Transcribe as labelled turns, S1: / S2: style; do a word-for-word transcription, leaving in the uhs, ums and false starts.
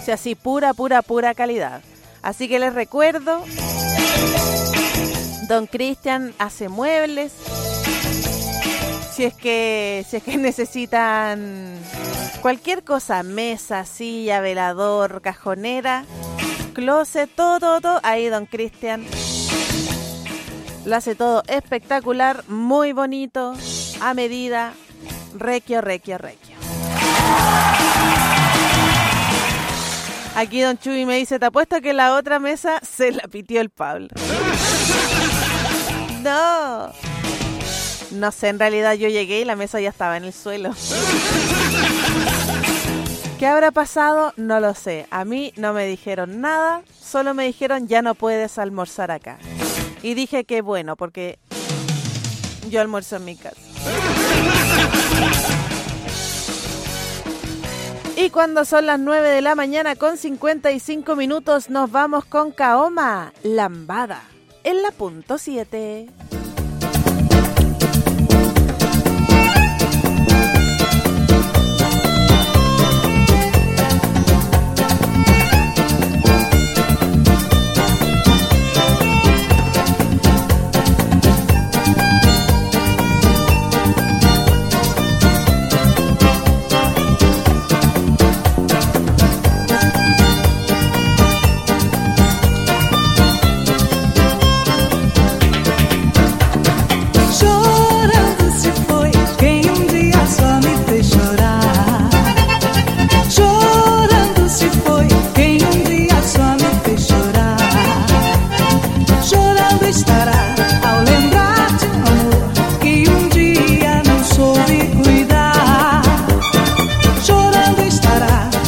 S1: dice así, pura, pura, pura calidad. Así que les recuerdo, don Cristian hace muebles. Si es que, si es que necesitan cualquier cosa, mesa, silla, velador, cajonera, closet, todo, todo, todo, ahí don Cristian lo hace todo espectacular, muy bonito, a medida, requio, requio, requio. Aquí don Chuy me dice, te apuesto que la otra mesa se la pitió el Pablo. No. No sé, en realidad yo llegué y la mesa ya estaba en el suelo. ¿Qué habrá pasado? No lo sé. A mí no me dijeron nada, solo me dijeron ya no puedes almorzar acá. Y dije que bueno, porque yo almuerzo en mi casa. Y cuando son las nueve de la mañana con cincuenta y cinco minutos nos vamos con Kaoma, Lambada, en la punto siete.